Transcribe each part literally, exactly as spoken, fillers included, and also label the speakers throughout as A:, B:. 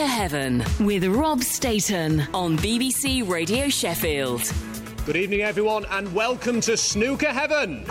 A: Snooker Heaven with Rob Staten on B B C Radio Sheffield.
B: Good evening, everyone, and welcome to Snooker Heaven.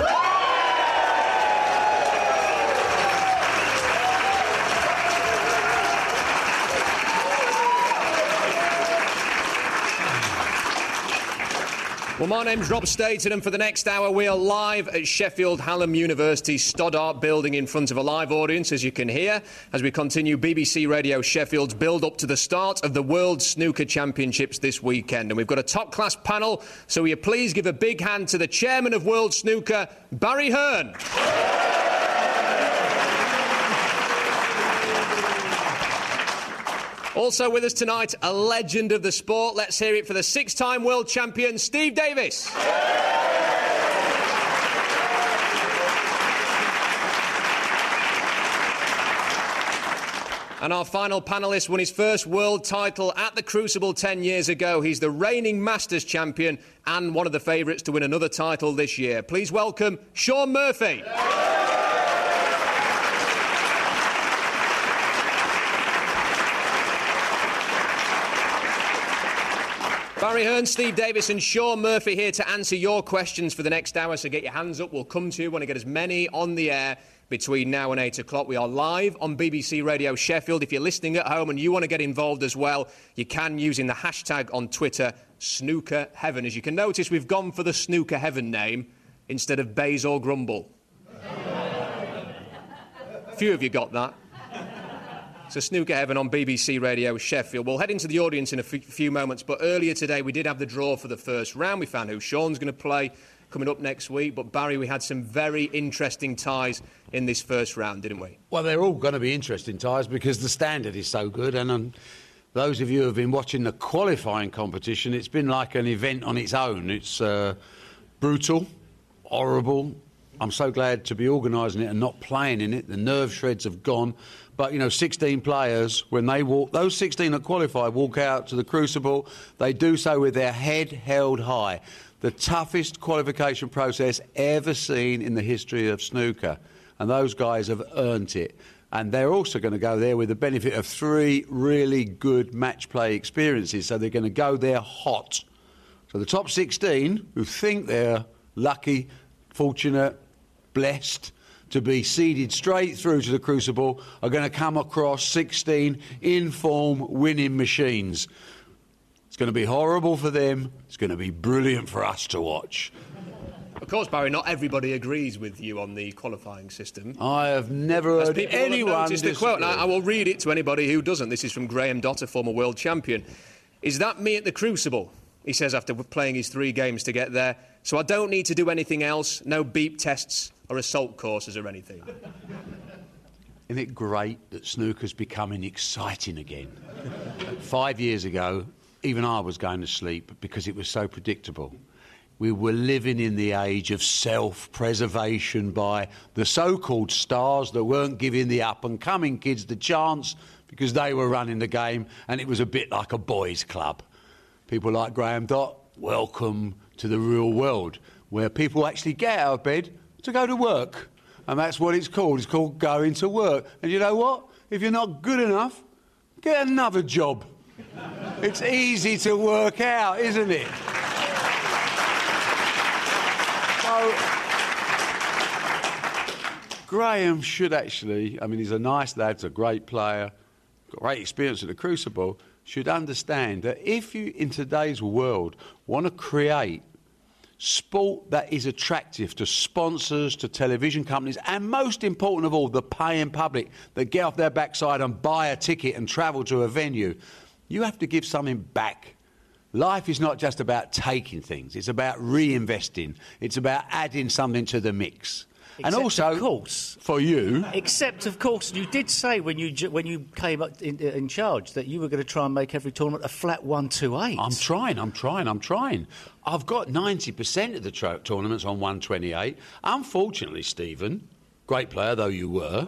B: Well, my name's Rob Staten, and for the next hour we are live at Sheffield Hallam University Stoddart building in front of a live audience, as you can hear, as we continue B B C Radio Sheffield's build-up to the start of the World Snooker Championships this weekend. And we've got a top-class panel, so will you please give a big hand to the chairman of World Snooker, Barry Hearn. Also with us tonight, a legend of the sport. Let's hear it for the six-time world champion, Steve Davis. And our final panellist won his first world title at the Crucible ten years ago. He's the reigning Masters champion and one of the favourites to win another title this year. Please welcome Shaun Murphy. Barry Hearn, Steve Davis and Shaun Murphy here to answer your questions for the next hour, so get your hands up. We'll come to you. Want to get as many on the air between now and eight o'clock. We are live on B B C Radio Sheffield. If you're listening at home and you want to get involved as well, you can using the hashtag on Twitter, Snooker Heaven. As you can notice, we've gone for the Snooker Heaven name instead of Bays or Grumble. A few of you got that. So Snooker Heaven on B B C Radio Sheffield. We'll head into the audience in a f- few moments, but earlier today we did have the draw for the first round. We found who Shaun's going to play coming up next week. But Barry, we had some very interesting ties in this first round, didn't we?
C: Well, they're all going to be interesting ties because the standard is so good. And um, those of you who have been watching the qualifying competition, it's been like an event on its own. It's uh, brutal, horrible. I'm so glad to be organising it and not playing in it. The nerve shreds have gone. But, you know, sixteen players, when they walk, those sixteen that qualify walk out to the Crucible, they do so with their head held high. The toughest qualification process ever seen in the history of snooker. And those guys have earned it. And they're also going to go there with the benefit of three really good match play experiences. So they're going to go there hot. So the top sixteen, who think they're lucky, fortunate, blessed to be seeded straight through to the Crucible, are going to come across sixteen in-form winning machines. It's going to be horrible for them. It's going to be brilliant for us to watch.
B: Of course, Barry, not everybody agrees with you on the qualifying system.
C: I have never heard anyone
B: disagree. The quote, and I, I will read it to anybody who doesn't. This is from Graham Dotter, former world champion. Is that me at the Crucible? He says after playing his three games to get there. So I don't need to do anything else, no beep tests or assault courses or anything.
C: Isn't it great that snooker's becoming exciting again? Five years ago, even I was going to sleep because it was so predictable. We were living in the age of self-preservation by the so-called stars that weren't giving the up-and-coming kids the chance because they were running the game, and it was a bit like a boys' club. People like Graham Dott, welcome to the real world, where people actually get out of bed to go to work. And that's what it's called. It's called going to work. And you know what? If you're not good enough, get another job. It's easy to work out, isn't it? So, Graham should actually, I mean, he's a nice lad, he's a great player, got great experience at the Crucible, should understand that if you, in today's world, want to create sport that is attractive to sponsors, to television companies, and most important of all, the paying public that get off their backside and buy a ticket and travel to a venue, you have to give something back. Life is not just about taking things, it's about reinvesting, it's about adding something to the mix.
D: Except,
C: and also,
D: of course,
C: for you...
D: Except, of course, you did say when you when you came up in, in charge that you were going to try and make every tournament a flat one two eight.
C: I'm trying, I'm trying, I'm trying. I've got ninety percent of the tra- tournaments on one twenty-eight. Unfortunately, Stephen, great player though you were...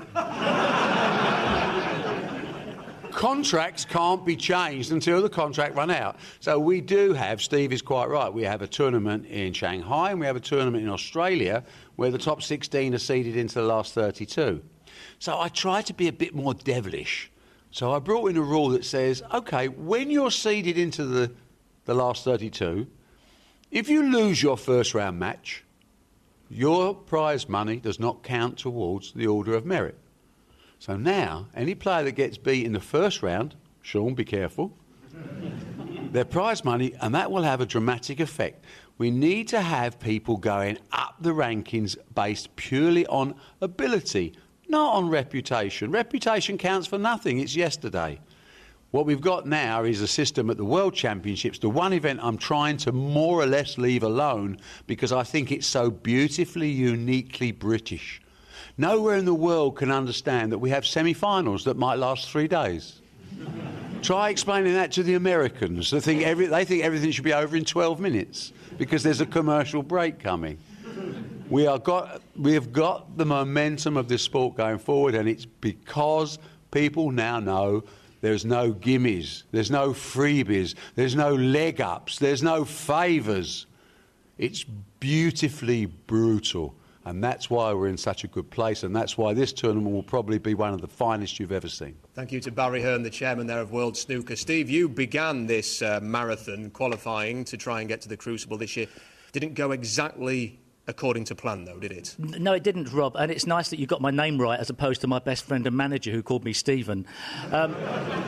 C: contracts can't be changed until the contract run out. So we do have, Steve is quite right, we have a tournament in Shanghai and we have a tournament in Australia where the top sixteen are seeded into the last thirty-two. So I try to be a bit more devilish. So I brought in a rule that says, OK, when you're seeded into the, the last thirty-two, if you lose your first round match, your prize money does not count towards the Order of Merit. So now, any player that gets beat in the first round, Sean, be careful, their prize money, and that will have a dramatic effect. We need to have people going up the rankings based purely on ability, not on reputation. Reputation counts for nothing. It's yesterday. What we've got now is a system at the World Championships, the one event I'm trying to more or less leave alone because I think it's so beautifully, uniquely British. Nowhere in the world can understand that we have semi-finals that might last three days. Try explaining that to the Americans. They think, every, they think everything should be over in twelve minutes because there's a commercial break coming. We, are got, we have got the momentum of this sport going forward, and it's because people now know there's no gimmies, there's no freebies, there's no leg ups, there's no favours. It's beautifully brutal. And that's why we're in such a good place, and that's why this tournament will probably be one of the finest you've ever seen.
B: Thank you to Barry Hearn, the chairman there of World Snooker. Steve, you began this uh, marathon qualifying to try and get to the Crucible this year. Didn't go exactly according to plan, though, did it?
D: No, it didn't, Rob. And it's nice that you got my name right as opposed to my best friend and manager who called me Stephen. Um,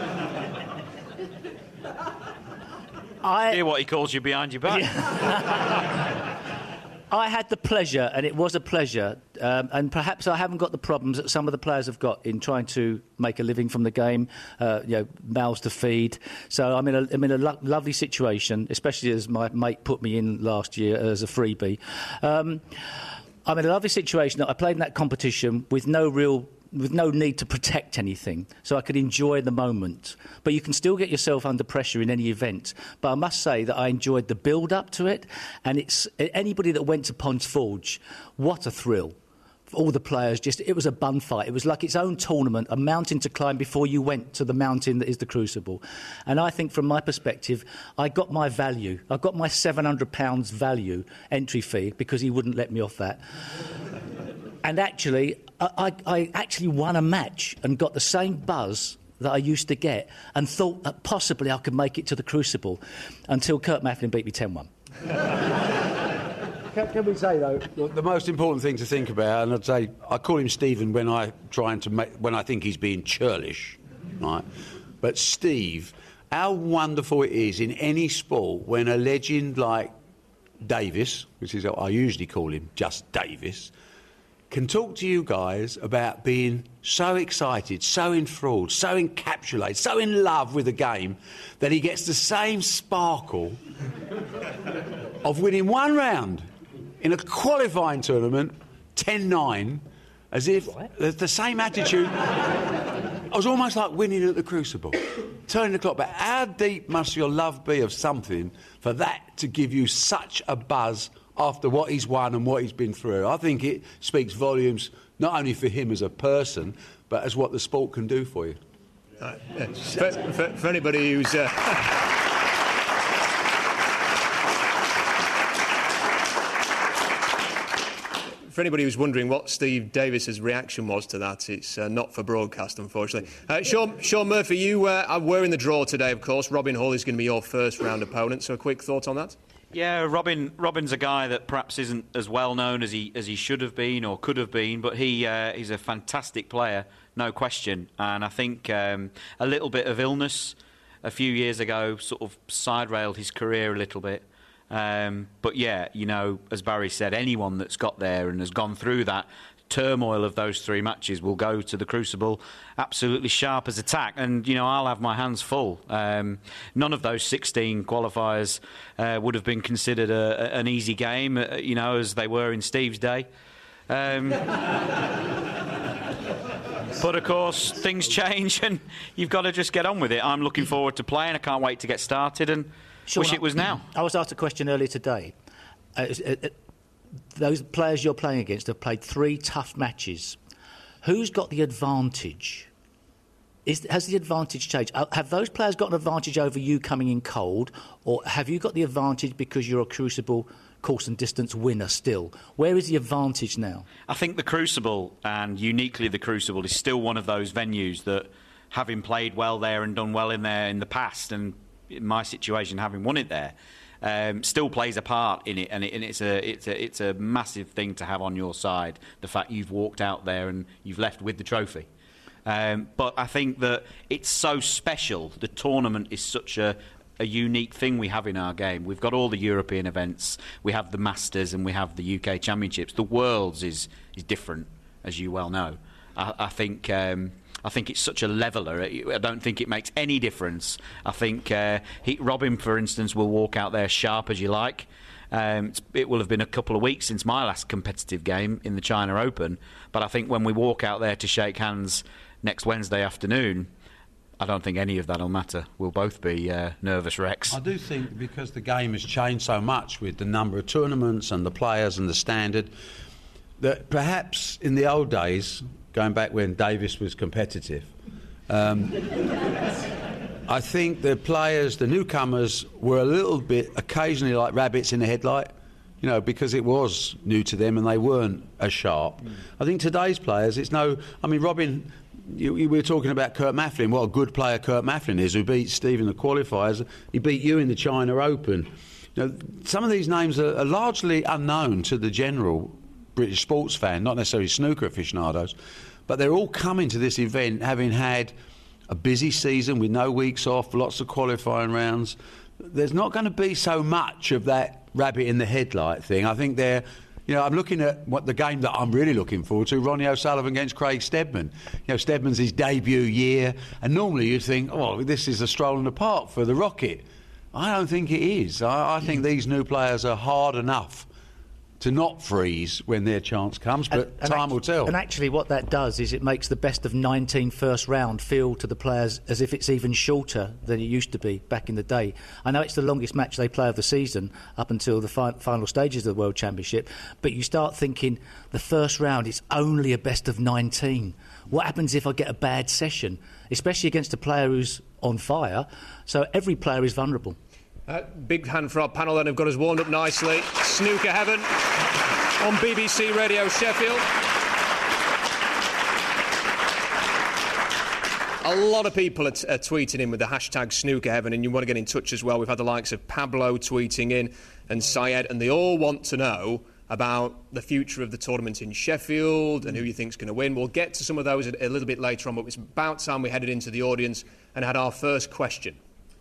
D: I
E: hear what he calls you behind your back.
D: Yeah. I had the pleasure, and it was a pleasure, um, and perhaps I haven't got the problems that some of the players have got in trying to make a living from the game, uh, you know, mouths to feed. So I'm in a, I'm in a lo- lovely situation, especially as my mate put me in last year as a freebie. Um, I'm in a lovely situation that I played in that competition with no real... with no need to protect anything, so I could enjoy the moment. But you can still get yourself under pressure in any event. But I must say that I enjoyed the build-up to it, and it's anybody that went to Ponds Forge, what a thrill. All the players, just it was a bun fight. It was like its own tournament, a mountain to climb before you went to the mountain that is the Crucible. And I think from my perspective, I got my value. I got my seven hundred pounds value entry fee because he wouldn't let me off that. And actually, I, I actually won a match and got the same buzz that I used to get and thought that possibly I could make it to the Crucible until Kurt Mafflin beat me ten one.
C: Can, can we say, though, the, the most important thing to think about, and I'd say I call him Stephen when, I trying to make, when I think he's being churlish, right? But Steve, how wonderful it is in any sport when a legend like Davis, which is what I usually call him, just Davis, can talk to you guys about being so excited, so enthralled, so encapsulated, so in love with the game that he gets the same sparkle of winning one round in a qualifying tournament, ten nine, as if the, the same attitude. I was almost like winning at the Crucible. Turning the clock back. How deep must your love be of something for that to give you such a buzz after what he's won and what he's been through? I think it speaks volumes not only for him as a person, but as what the sport can do for you.
B: Uh, yeah. for, for, for anybody who's... Uh... For anybody who's wondering what Steve Davis's reaction was to that, it's uh, not for broadcast, unfortunately. Uh, Sean, Sean Murphy, you uh, were in the draw today, of course. Robin Hull is going to be your first round opponent, so a quick thought on that?
E: Yeah, Robin. Robin's a guy that perhaps isn't as well known as he as he should have been or could have been, but he uh, he's a fantastic player, no question. And I think um, a little bit of illness a few years ago sort of side-railed his career a little bit. Um, but yeah, you know, as Barry said, anyone that's got there and has gone through that turmoil of those three matches will go to the Crucible absolutely sharp as a tack, and you know, I'll have my hands full. Um, none of those sixteen qualifiers uh, would have been considered a, a, an easy game, uh, you know, as they were in Steve's day. Um, but of course, things change, and you've got to just get on with it. I'm looking forward to playing. I can't wait to get started, and Sean, wish it was now.
D: I was asked a question earlier today. Uh, uh, uh, those players you're playing against have played three tough matches. Who's got the advantage? Is, has the advantage changed? Uh, have those players got an advantage over you coming in cold, or have you got the advantage because you're a Crucible course and distance winner still? Where is the advantage now?
E: I think the Crucible, and uniquely the Crucible, is still one of those venues that having played well there and done well in there in the past, and in my situation, having won it there, um, still plays a part in it, and, it, and it's a it's a it's a massive thing to have on your side. The fact you've walked out there and you've left with the trophy. Um, but I think that it's so special. The tournament is such a, a unique thing we have in our game. We've got all the European events, we have the Masters, and we have the U K Championships. The Worlds is is different, as you well know. I, I think um, I think it's such a leveller. I don't think it makes any difference. I think uh, he, Robin, for instance, will walk out there sharp as you like. Um, it will have been a couple of weeks since my last competitive game in the China Open, but I think when we walk out there to shake hands next Wednesday afternoon, I don't think any of that will matter. We'll both be uh, nervous wrecks.
C: I do think because the game has changed so much with the number of tournaments and the players and the standard, that perhaps in the old days, going back when Davis was competitive, um, I think the players, the newcomers, were a little bit occasionally like rabbits in the headlight, you know, because it was new to them and they weren't as sharp. Mm. I think today's players, it's no... I mean, Robin... You, you, we were talking about Kurt Mafflin. What a good player Kurt Mafflin is, who beat Steve in the qualifiers. He beat you in the China Open. You know, some of these names are, are largely unknown to the general British sports fan, not necessarily snooker aficionados, but they're all coming to this event having had a busy season with no weeks off, lots of qualifying rounds. There's not going to be so much of that rabbit in the headlight thing. I think they're... You know, I'm looking at what the game that I'm really looking forward to, Ronnie O'Sullivan against Craig Steadman. You know, Steadman's his debut year, and normally you'd think, oh, this is a stroll in the park for the Rocket. I don't think it is. I, I think these new players are hard enough to not freeze when their chance comes, but
D: and, and
C: time
D: act-
C: will tell.
D: And actually what that does is it makes the best of nineteen first round feel to the players as if it's even shorter than it used to be back in the day. I know it's the longest match they play of the season up until the fi- final stages of the World Championship, but you start thinking the first round, it's only a best of nineteen. What happens if I get a bad session, especially against a player who's on fire? So every player is vulnerable.
B: Uh, big hand for our panel then, who've got us warmed up nicely. Snooker Heaven on B B C Radio Sheffield. A lot of people are, t- are tweeting in with the hashtag Snooker Heaven, and you want to get in touch as well. We've had the likes of Pablo tweeting in and Syed, and they all want to know about the future of the tournament in Sheffield and who you think's going to win. We'll get to some of those a, a little bit later on, but it's about time we headed into the audience and had our first question.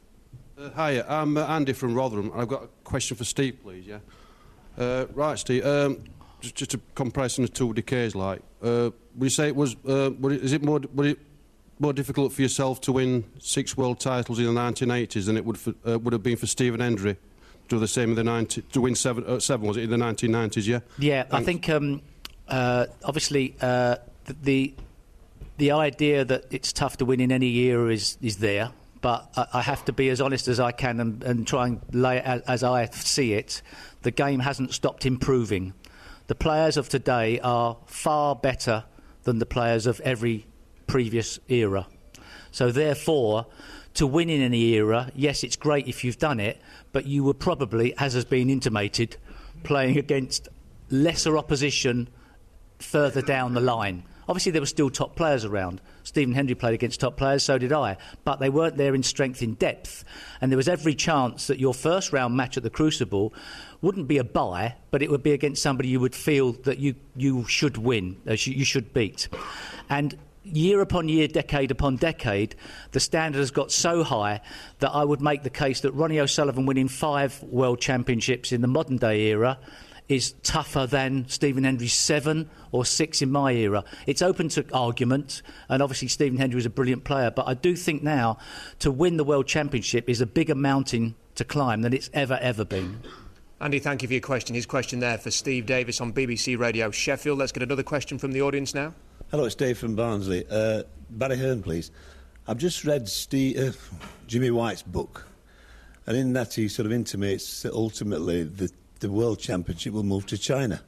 F: Uh, hi, I'm uh, Andy from Rotherham, and I've got a question for Steve, please, yeah? Uh, right, Steve, um, just, just a comparison of two decays, like, uh, would you say it was, uh, would it, is it more, would it more difficult for yourself to win six world titles in the nineteen eighties than it would for, uh, would have been for Stephen Hendry to do the same in the ninety, to win seven, uh, seven, was it, in the nineteen nineties, yeah?
D: Yeah,
F: Thanks.
D: I think, um, uh, obviously, uh, the, the idea that it's tough to win in any era is, is there. But I have to be as honest as I can and, and try and lay it as, as I see it. The game hasn't stopped improving. The players of today are far better than the players of every previous era. So therefore, to win in any era, yes, it's great if you've done it, but you were probably, as has been intimated, playing against lesser opposition further down the line. Obviously, there were still top players around. Stephen Hendry played against top players, so did I. But they weren't there in strength, in depth. And there was every chance that your first round match at the Crucible wouldn't be a bye, but it would be against somebody you would feel that you, you should win, as you, you should beat. And year upon year, decade upon decade, the standard has got so high that I would make the case that Ronnie O'Sullivan winning five World Championships in the modern day era is tougher than Stephen Hendry's seven or six in my era. It's open to argument, and obviously Stephen Hendry was a brilliant player, but I do think now to win the World Championship is a bigger mountain to climb than it's ever, ever been.
B: Andy, thank you for your question. His question there for Steve Davis on B B C Radio Sheffield. Let's get another question from the audience now.
G: Hello, it's Dave from Barnsley. Uh, Barry Hearn, please. I've just read Steve, uh, Jimmy White's book, and in that he sort of intimates that ultimately the the World Championship will move to China.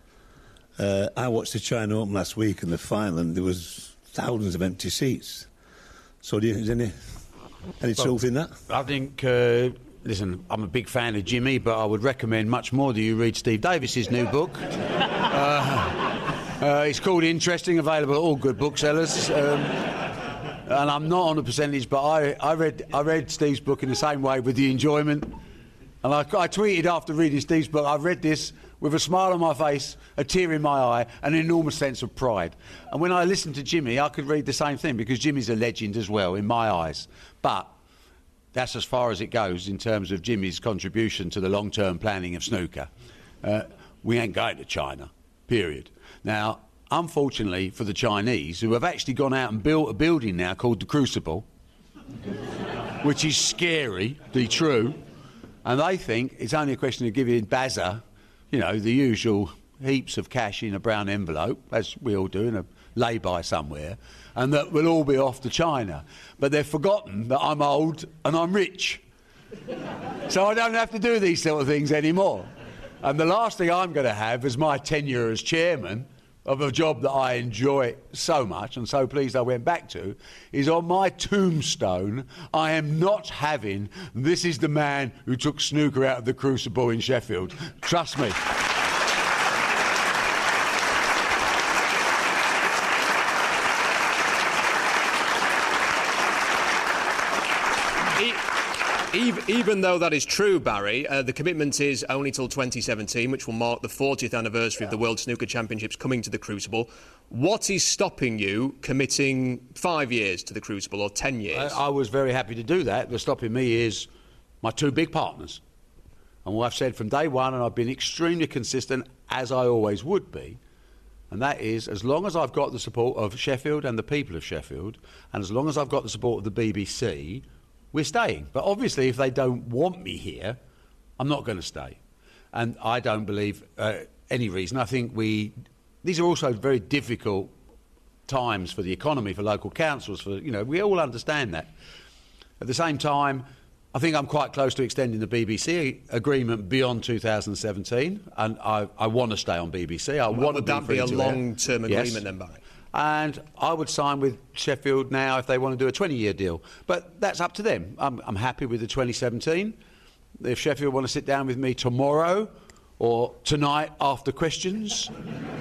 G: Uh, I watched the China Open last week and the final, and there was thousands of empty seats. So do you think there's any, any well, truth in that?
C: I think, uh, listen, I'm a big fan of Jimmy, but I would recommend much more that you read Steve Davis's new book. uh, uh, it's called Interesting, available at all good booksellers. Um, and I'm not on a percentage, but I, I read I read Steve's book in the same way with the enjoyment. And I, I tweeted after reading Steve's book, I've read this with a smile on my face, a tear in my eye, and an enormous sense of pride. And when I listened to Jimmy, I could read the same thing, because Jimmy's a legend as well, in my eyes. But that's as far as it goes in terms of Jimmy's contribution to the long-term planning of snooker. Uh, we ain't going to China, period. Now, unfortunately for the Chinese, who have actually gone out and built a building now called the Crucible, which is scary, to be true, and they think it's only a question of giving Bazza, you know, the usual heaps of cash in a brown envelope, as we all do in a lay-by somewhere, and that we'll all be off to China. But they've forgotten that I'm old and I'm rich. So I don't have to do these sort of things anymore. And the last thing I'm going to have is my tenure as chairman of a job that I enjoy so much and so pleased I went back to, is on my tombstone, I am not having, this is the man who took snooker out of the Crucible in Sheffield. Trust me.
B: Even though that is true, Barry, uh, the commitment is only till twenty seventeen, which will mark the fortieth anniversary of the World Snooker Championships coming to the Crucible. What is stopping you committing five years to the Crucible, or ten years?
C: I, I was very happy to do that. What's stopping me is my two big partners. And what I've said from day one, and I've been extremely consistent, as I always would be, and that is, as long as I've got the support of Sheffield and the people of Sheffield, and as long as I've got the support of the B B C, we're staying. But obviously, if they don't want me here, I'm not going to stay. And I don't believe uh, any reason. I think we... These are also very difficult times for the economy, for local councils, for, you know, we all understand that. At the same time, I think I'm quite close to extending the B B C agreement beyond two thousand seventeen, and I, I want to stay on B B C. I
B: well,
C: want
B: would
C: to
B: that be a long-term agreement
C: yes.
B: then, Barry?
C: And I would sign with Sheffield now if they want to do a twenty-year deal. But that's up to them. I'm, I'm happy with the twenty seventeen. If Sheffield want to sit down with me tomorrow or tonight after questions,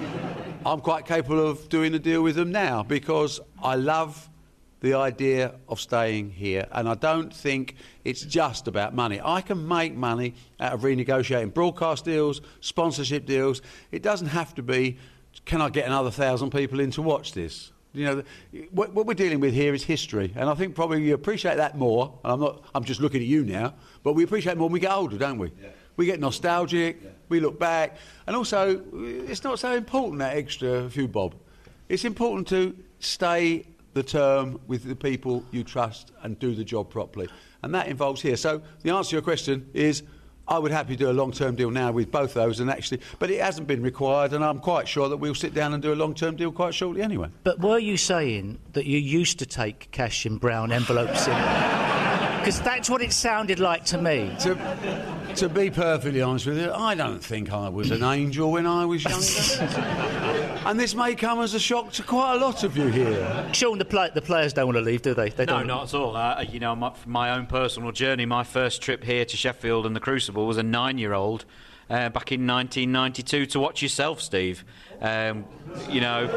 C: I'm quite capable of doing a deal with them now, because I love the idea of staying here, and I don't think it's just about money. I can make money out of renegotiating broadcast deals, sponsorship deals. It doesn't have to be, can I get another thousand people in to watch this? You know, what, what we're dealing with here is history, and I think probably you appreciate that more. And I'm not, I'm just looking at you now, but we appreciate it more when we get older, don't we? Yeah. We get nostalgic, yeah. We look back, and also it's not so important, that extra few bob. It's important to stay the term with the people you trust and do the job properly, and that involves here. So the answer to your question is, I would happily do a long-term deal now with both those, and actually, but it hasn't been required, and I'm quite sure that we'll sit down and do a long-term deal quite shortly anyway.
D: But were you saying that you used to take cash in brown envelopes in? Because that's what it sounded like to me.
C: To, to be perfectly honest with you, I don't think I was an angel when I was younger. And this may come as a shock to quite a lot of you here.
D: Sean, the, play, the players don't want to leave, do they? they
E: no,
D: don't...
E: not at all. Uh, you know, my, my own personal journey, my first trip here to Sheffield and the Crucible was a nine-year-old uh, back in nineteen ninety-two to watch yourself, Steve. Um, you know...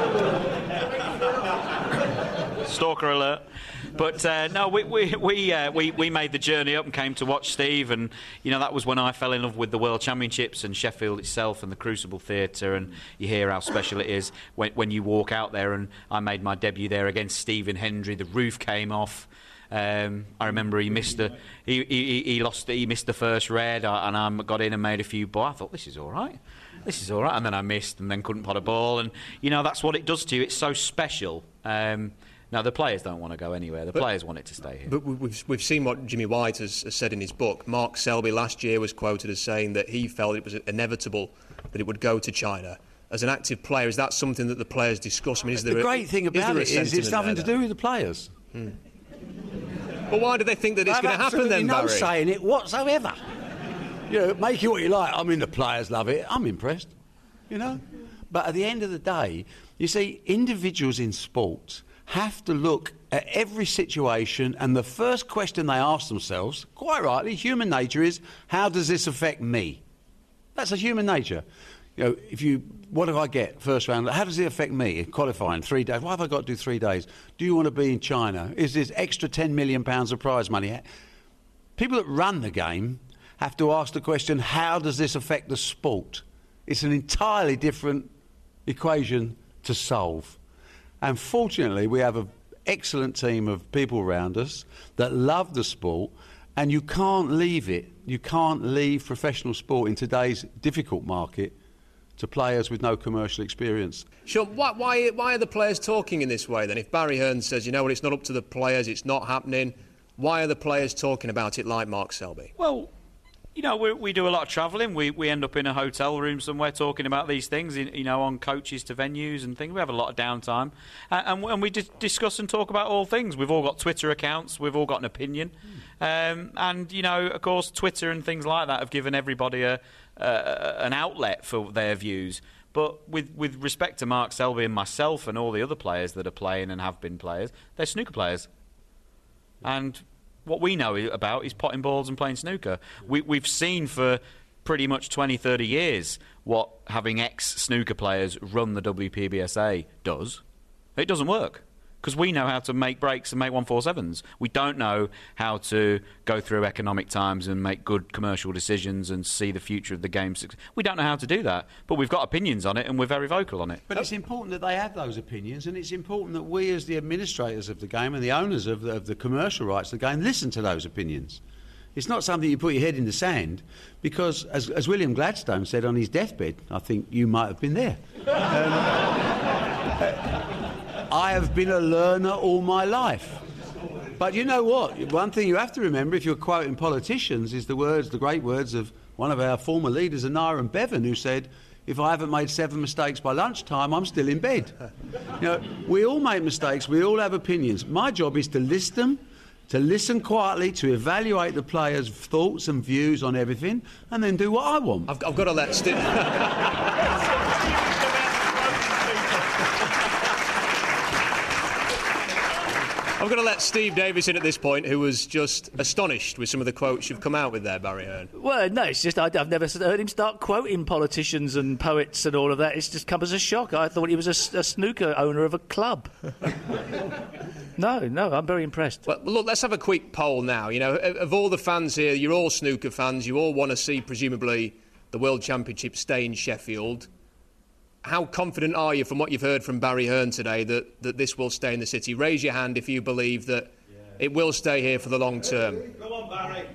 E: Stalker alert. But uh, no, we we we, uh, we we made the journey up and came to watch Steve, and you know that was when I fell in love with the World Championships and Sheffield itself and the Crucible Theatre, and you hear how special it is when when you walk out there. And I made my debut there against Stephen Hendry. The roof came off. Um, I remember he missed the he, he he lost he missed the first red, and I got in and made a few. But I thought, this is all right. This is all right. And then I missed, and then couldn't pot a ball, and you know that's what it does to you. It's so special. Um, Now, the players don't want to go anywhere. The but, players want it to stay here.
B: But we've, we've seen what Jimmy White has, has said in his book. Mark Selby last year was quoted as saying that he felt it was inevitable that it would go to China. As an active player, is that something that the players discuss? I mean, is there
C: the
B: a,
C: great thing about it is it's nothing to do with the players.
B: Hmm. But why do they think that it's going to happen then,
C: no
B: Barry?
C: saying it whatsoever. You know, make it what you like. I mean, the players love it. I'm impressed, you know. But at the end of the day, you see, individuals in sport have to look at every situation, and the first question they ask themselves, quite rightly, human nature is, how does this affect me? That's a human nature. you know, if you, what do I get first round? How does it affect me? Qualifying three days. Why have I got to do three days? Do you want to be in China? Is this extra ten million pounds of prize money? People that run the game have to ask the question: how does this affect the sport? It's an entirely different equation to solve. And fortunately, we have an excellent team of people around us that love the sport, and you can't leave it. You can't leave professional sport in today's difficult market to players with no commercial experience.
B: Sean, why, why, why are the players talking in this way then? If Barry Hearn says, you know what, it's not up to the players, it's not happening, why are the players talking about it like Mark Selby?
E: Well, you know, we, we do a lot of travelling. We we end up in a hotel room somewhere talking about these things, you know, on coaches to venues and things. We have a lot of downtime. Uh, and, and we just discuss and talk about all things. We've all got Twitter accounts. We've all got an opinion. Mm. Um, and, you know, of course, Twitter and things like that have given everybody a, uh, an outlet for their views. But with, with respect to Mark Selby and myself and all the other players that are playing and have been players, they're snooker players. And what we know about is potting balls and playing snooker. We, we've seen for pretty much twenty, thirty years what having ex-snooker players run the W P B S A does. It doesn't work. Because we know how to make breaks and make one forty-sevens. We don't know how to go through economic times and make good commercial decisions and see the future of the game. We don't know how to do that, but we've got opinions on it and we're very vocal on it.
C: But it's important that they have those opinions, and it's important that we as the administrators of the game and the owners of the, of the commercial rights of the game listen to those opinions. It's not something you put your head in the sand, because, as, as William Gladstone said on his deathbed, I think you might have been there, um, I have been a learner all my life. But you know what? One thing you have to remember, if you're quoting politicians, is the words, the great words of one of our former leaders, Anara Bevan, who said, if I haven't made seven mistakes by lunchtime, I'm still in bed. You know, we all make mistakes, we all have opinions. My job is to list them, to listen quietly, to evaluate the players' thoughts and views on everything, and then do what I want.
B: I've, I've got to let Steve... I'm going to let Steve Davis in at this point, who was just astonished with some of the quotes you've come out with there, Barry Hearn.
D: Well, no, it's just I, I've never heard him start quoting politicians and poets and all of that. It's just come as a shock. I thought he was a, a snooker owner of a club. no, no, I'm very impressed.
B: Well, look, let's have a quick poll now. You know, of all the fans here, you're all snooker fans. You all want to see, presumably, the World Championship stay in Sheffield. How confident are you, from what you've heard from Barry Hearn today, that, that this will stay in the city? Raise your hand if you believe that yeah. it will stay here for the long term.
G: Come on, Barry.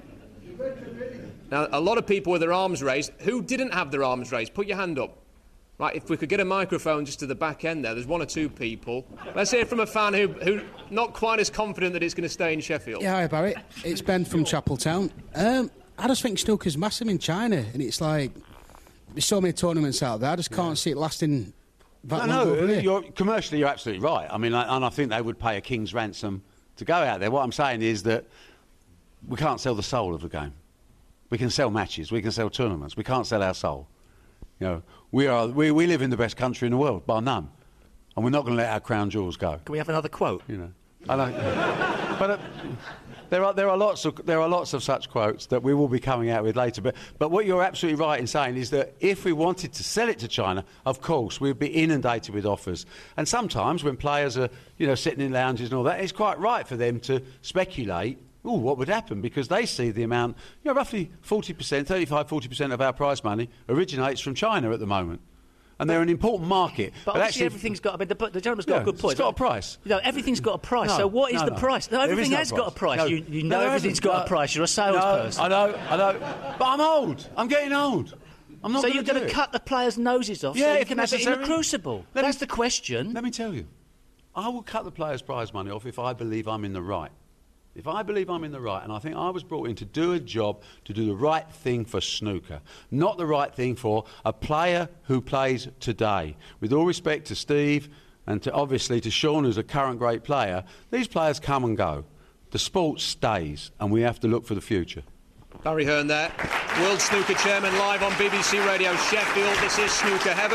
B: Now, a lot of people with their arms raised. Who didn't have their arms raised? Put your hand up. Right, if we could get a microphone just to the back end there. There's one or two people. Let's hear from a fan who who not quite as confident that it's going to stay in Sheffield.
H: Yeah, hi, Barry. It's Ben from Chapeltown. Um, I just think snooker's massive in China, and it's like... There's so many tournaments out there. I just can't yeah. see it lasting that
C: no,
H: long
C: no,
H: over here.
C: You're, commercially, you're absolutely right. I mean, and I think they would pay a king's ransom to go out there. What I'm saying is that we can't sell the soul of the game. We can sell matches. We can sell tournaments. We can't sell our soul. You know, we are we, we live in the best country in the world, bar none, and we're not going to let our crown jewels go.
D: Can we have another quote?
C: You know, I know, but. Uh, There are there are lots of there are lots of such quotes that we will be coming out with later. But but what you're absolutely right in saying is that if we wanted to sell it to China, of course we'd be inundated with offers. And sometimes when players are you know sitting in lounges and all that, it's quite right for them to speculate. Oh, what would happen? Because they see the amount. You know, roughly forty percent, thirty-five, forty percent of our prize money originates from China at the moment. And they're an important market.
D: But, but actually, everything's got. I mean, the, the gentleman's got
C: yeah,
D: a good point.
C: It's got a price.
D: You know, everything's got a price.
C: No,
D: so what is
C: no,
D: the
C: no.
D: price? No, everything has
C: no
D: got a price.
C: No,
D: you, you know
C: no,
D: everything's got
C: no,
D: a price. You're a salesperson.
C: No, I know, I know. But I'm old. I'm getting old. I'm not
D: so
C: gonna
D: you're going to cut the players' noses off
C: yeah,
D: so you can have it in the crucible.
C: Let
D: That's
C: me,
D: the question.
C: Let me tell you. I will cut the players' prize money off if I believe I'm in the right. If I believe I'm in the right, and I think I was brought in to do a job, to do the right thing for snooker, not the right thing for a player who plays today. With all respect to Steve and to obviously to Sean, who's a current great player, these players come and go. The sport stays, and we have to look for the future.
B: Barry Hearn there, World Snooker Chairman, live on B B C Radio Sheffield. This is Snooker Heaven.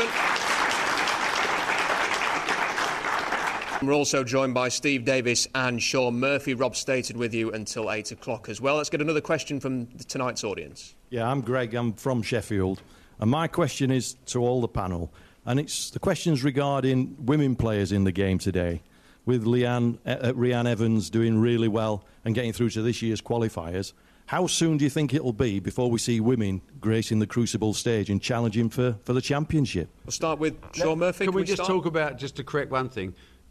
B: We're also joined by Steve Davis and Sean Murphy. Rob Stated with you until eight o'clock as well. Let's get another question from tonight's audience.
I: Yeah, I'm Greg. I'm from Sheffield. And my question is to all the panel, and it's the questions regarding women players in the game today, with Leanne, uh, Rhiannon Evans doing really well and getting through to this year's qualifiers. How soon do you think it'll be before we see women gracing the Crucible stage and challenging for, for the championship?
B: We'll start with Sean Murphy.
C: Can,
B: Can
C: we,
B: we
C: just
B: start?
C: talk about, just to correct one thing,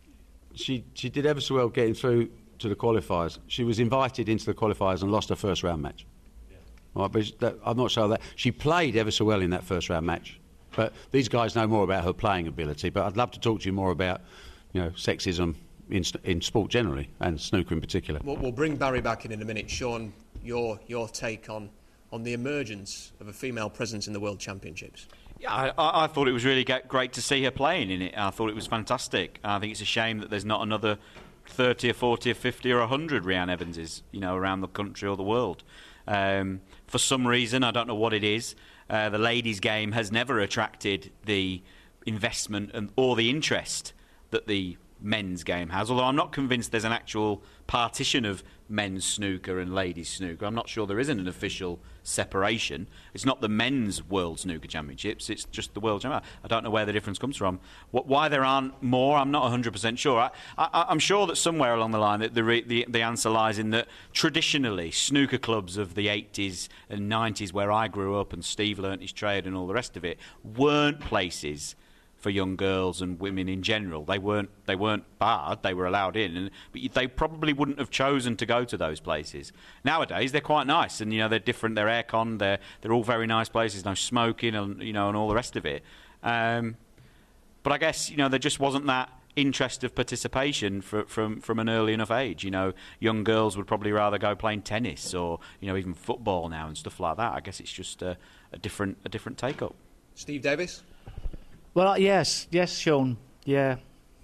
C: she, she did ever so well getting through to the qualifiers. She was invited into the qualifiers and lost her first round match. Right, but that, I'm not sure that she played ever so well in that first round match. But these guys know more about her playing ability. But I'd love to talk to you more about, you know, sexism in, in sport generally and snooker in particular.
B: We'll, we'll bring Barry back in in a minute. Sean, your your take on on the emergence of a female presence in the World Championships.
E: Yeah, I, I thought it was really great to see her playing in it. I thought it was fantastic. I think it's a shame that there's not another thirty or forty or fifty or one hundred Rhiannon Evanses, you know, around the country or the world. Um, for some reason, I don't know what it is, uh, the ladies' game has never attracted the investment and or the interest that the men's game has, although I'm not convinced there's an actual partition of men's snooker and ladies' snooker. I'm not sure there isn't an official separation. It's not the men's World Snooker Championships, it's just the World Championship. I don't know where the difference comes from. What, why there aren't more, I'm not one hundred percent sure. I, I, I'm sure that somewhere along the line that the, re, the, the answer lies in that traditionally snooker clubs of the eighties and nineties where I grew up and Steve learnt his trade and all the rest of it weren't places for young girls and women in general. They weren't they weren't barred, they were allowed in, and, but they probably wouldn't have chosen to go to those places. Nowadays they're quite nice, and you know they're different, they're aircon, they're they're all very nice places, no smoking and you know and all the rest of it. Um, but I guess you know there just wasn't that interest of participation for, from from an early enough age. You know, young girls would probably rather go playing tennis or you know even football now and stuff like that. I guess it's just a, a different a different take up.
B: Steve Davis.
D: Well, uh, yes, yes, Sean, yeah.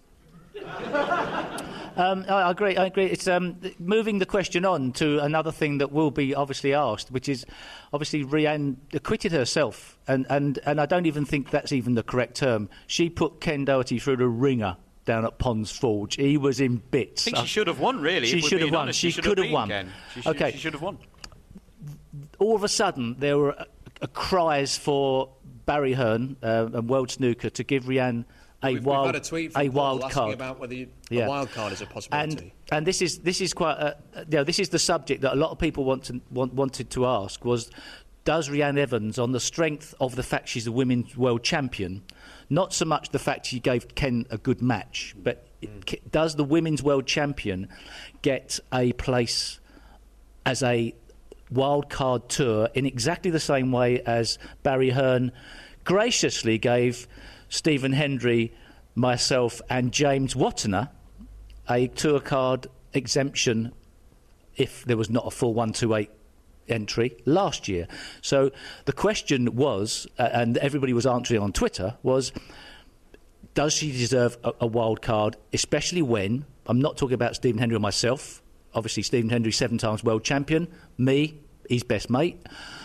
D: um, I, I agree. I agree. It's um, moving the question on to another thing that will be obviously asked, which is obviously Rhiannon acquitted herself, and, and, and I don't even think that's even the correct term. She put Ken Doherty through the ringer down at Ponds Forge. He was in bits.
E: I think she should have won, really.
D: She
E: if we're
D: should have
E: being
D: won.
E: honest.
D: She,
E: she
D: could have
E: been,
D: won.
E: Ken. She should,
D: okay.
E: She should have won.
D: All of a sudden, there were a, a cries for Barry Hearn uh, and World Snooker to give Rhiannon a
B: we've,
D: wild,
B: we've had a tweet from
D: a
B: Paul
D: wild
B: asking
D: card.
B: about whether you,
D: yeah.
B: a wild card is a possibility.
D: And, and this is this is quite a, you know, this is the subject that a lot of people want to, want, wanted to ask was, does Rhiannon Evans, on the strength of the fact she's a women's world champion, not so much the fact she gave Ken a good match, but mm. it, does the women's world champion get a place as a wild card tour in exactly the same way as Barry Hearn graciously gave Stephen Hendry, myself and James Wattener a tour card exemption if there was not a full one two eight entry last year. So the question was, uh, and everybody was answering on Twitter, was does she deserve a, a wild card, especially when, I'm not talking about Stephen Hendry or myself, obviously Stephen Hendry seven times world champion, me, his best mate.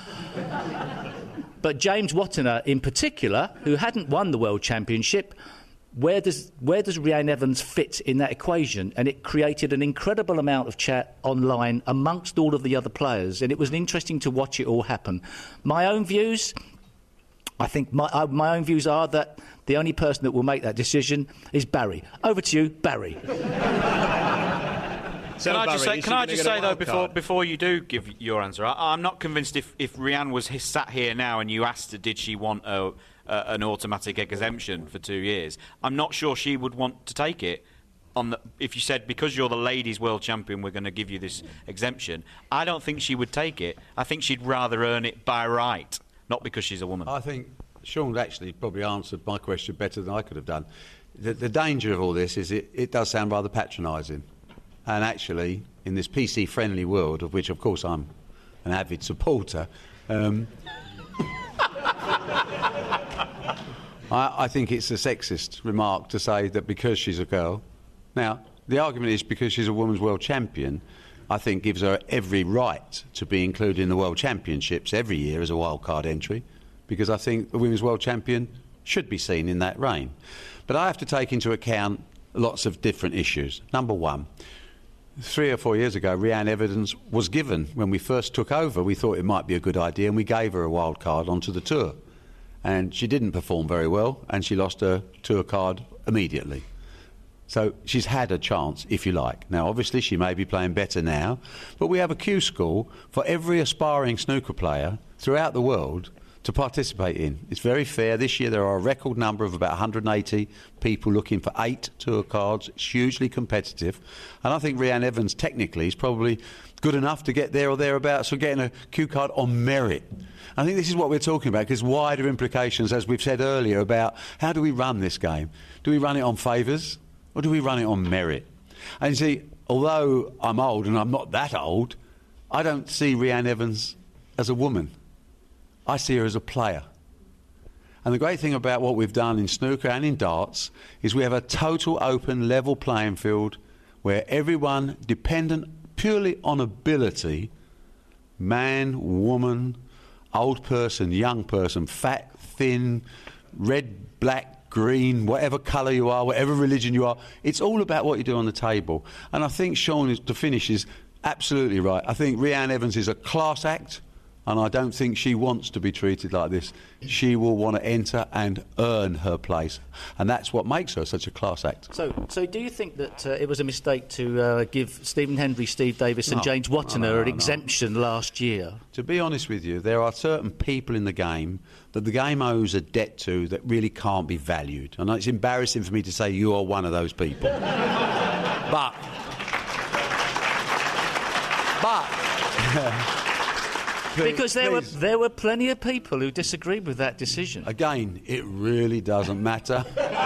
D: But James Wattener in particular, who hadn't won the World Championship, where does where does Rhiannon Evans fit in that equation? And it created an incredible amount of chat online amongst all of the other players, and it was interesting to watch it all happen. My own views, I think my, uh, my own views are that the only person that will make that decision is Barry. Over to you, Barry.
E: So can I just say, can I just say though, before before you do give your answer, I, I'm not convinced if, if Rhiannon was his, sat here now and you asked her did she want a, a, an automatic exemption for two years, I'm not sure she would want to take it. On the, if you said because you're the ladies' world champion, we're going to give you this exemption, I don't think she would take it. I think she'd rather earn it by right, not because she's a woman.
C: I think Sean actually probably answered my question better than I could have done. The, the danger of all this is it, it does sound rather patronising. And actually, in this P C-friendly world, of which, of course, I'm an avid supporter, um, I, I think it's a sexist remark to say that because she's a girl. Now, the argument is because she's a women's world champion, I think gives her every right to be included in the World Championships every year as a wildcard entry, because I think the women's world champion should be seen in that reign. But I have to take into account lots of different issues. Number one, three or four years ago, Rhiannon Evans was given, when we first took over, we thought it might be a good idea, and we gave her a wild card onto the tour. and she didn't perform very well, and she lost her tour card immediately. So she's had a chance, if you like. Now, obviously, she may be playing better now, but we have a Q school for every aspiring snooker player throughout the world to participate in. It's very fair. This year there are a record number of about one hundred eighty people looking for eight tour cards. It's hugely competitive. And I think Rhiannon Evans, technically, is probably good enough to get there or thereabouts, or getting a Q card on merit. I think this is what we're talking about, because wider implications, as we've said earlier, about how do we run this game? Do we run it on favours, or do we run it on merit? And you see, although I'm old, and I'm not that old, I don't see Rhiannon Evans as a woman. I see her as a player. And the great thing about what we've done in snooker and in darts is we have a total open, level playing field where everyone, dependent purely on ability, man, woman, old person, young person, fat, thin, red, black, green, whatever colour you are, whatever religion you are, it's all about what you do on the table. And I think Sean, is, to finish, is absolutely right. I think Rhiannon Evans is a class act, and I don't think she wants to be treated like this. She will want to enter and earn her place, and that's what makes her such a class act.
D: So, so do you think that uh, it was a mistake to uh, give Stephen Hendry, Steve Davis and
C: No,
D: James Wattener
C: no, no,
D: an
C: no.
D: exemption last year?
C: To be honest with you, there are certain people in the game that the game owes a debt to that really can't be valued. And it's embarrassing for me to say you are one of those people. but... But...
D: Because there were,
C: please.
D: there were plenty of people who disagreed with that decision.
C: Again, it really doesn't matter.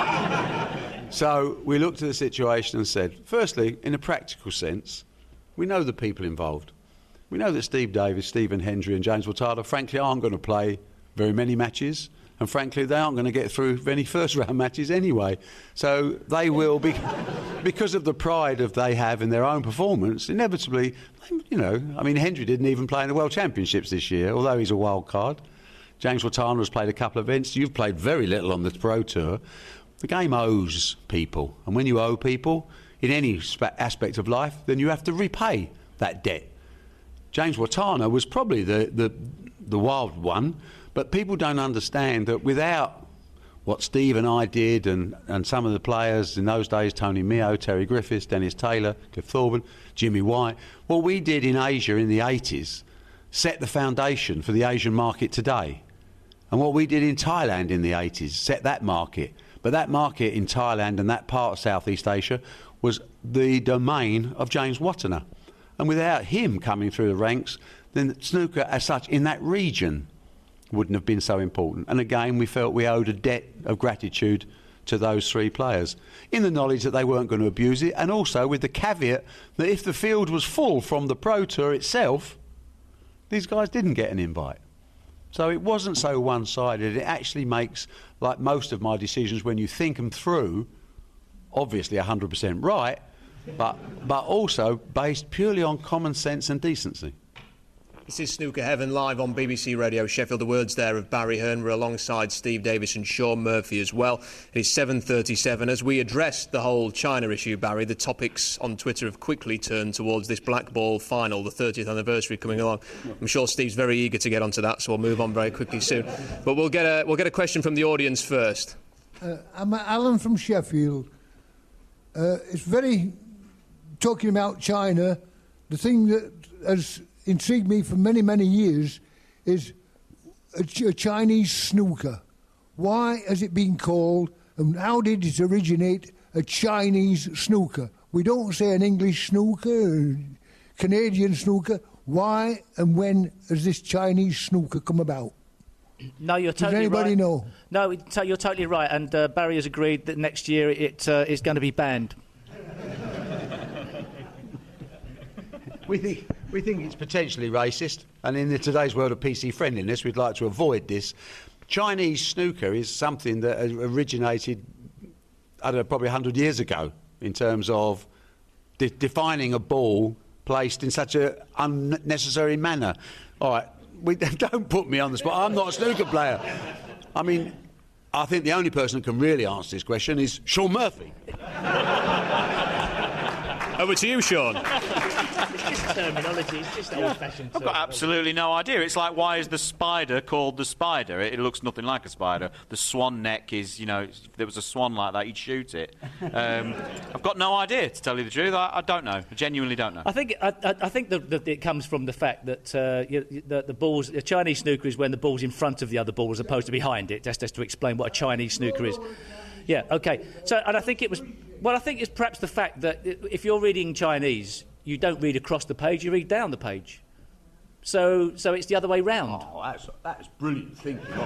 C: So we looked at the situation and said, firstly, in a practical sense, we know the people involved. We know that Steve Davis, Stephen Hendry and James Wattener, frankly, aren't going to play very many matches. And frankly, they aren't going to get through any first-round matches anyway. So they will be, because of the pride of they have in their own performance, inevitably, you know, I mean, Hendry didn't even play in the World Championships this year, although he's a wild card. James Wattener has played a couple of events. You've played very little on the Pro Tour. The game owes people. And when you owe people in any sp- aspect of life, then you have to repay that debt. James Wattener was probably the, the, the wild one, but people don't understand that without what Steve and I did, and, and some of the players in those days, Tony Mio, Terry Griffiths, Dennis Taylor, Cliff Thorburn, Jimmy White, what we did in Asia in the eighties set the foundation for the Asian market today. And what we did in Thailand in the eighties set that market. But that market in Thailand and that part of Southeast Asia was the domain of James Wattener. And without him coming through the ranks, then snooker as such in that region wouldn't have been so important. And again, we felt we owed a debt of gratitude to those three players, in the knowledge that they weren't going to abuse it, and also with the caveat that if the field was full from the Pro Tour itself, these guys didn't get an invite. So it wasn't so one-sided. It actually makes, like most of my decisions, when you think them through, obviously one hundred percent right, but, but also based purely on common sense and decency.
B: This is Snooker Heaven live on B B C Radio Sheffield. The words there of Barry Hearn were alongside Steve Davis and Sean Murphy as well. It is seven thirty-seven. As we address the whole China issue, Barry, the topics on Twitter have quickly turned towards this black ball final, the thirtieth anniversary coming along. I'm sure Steve's very eager to get onto that, so we'll move on very quickly soon. But we'll get a, we'll get a question from the audience first.
J: Uh, I'm Alan from Sheffield. Uh, it's very... Talking about China, the thing that has intrigued me for many, many years is a, ch- a Chinese snooker. Why has it been called, and how did it originate, a Chinese snooker? We don't say an English snooker, Canadian snooker. Why and when has this Chinese snooker come about?
D: No, you're totally
J: Does anybody
D: right.
J: know?
D: No, it- you're totally right. And uh, Barry has agreed that next year it uh, is going to be banned.
C: We think, we think it's potentially racist, and in the, today's world of P C friendliness, we'd like to avoid this. Chinese snooker is something that originated, I don't know, probably one hundred years ago, in terms of de- defining a ball placed in such an unnecessary manner. All right, we, don't put me on the spot. I'm not a snooker player. I mean, I think the only person who can really answer this question is Sean Murphy.
B: Over to you, Sean.
D: It's just terminology. It's just old-fashioned.
E: I've got absolutely no idea. It's like, why is the spider called the spider? It, it looks nothing like a spider. The swan neck is, you know, if there was a swan like that, you'd shoot it. Um, I've got no idea, to tell you the truth. I, I don't know. I genuinely don't know.
D: I think I, I, I think that the, it comes from the fact that uh, you, the, the balls, the Chinese snooker is when the ball's in front of the other ball as opposed to behind it. Just, just to explain what a Chinese snooker is. Yeah. Okay. So, and I think it was. Well, I think it's perhaps the fact that if you're reading Chinese, you don't read across the page, you read down the page. So, so it's the other way round.
C: Oh, that's, that's brilliant thinking. Where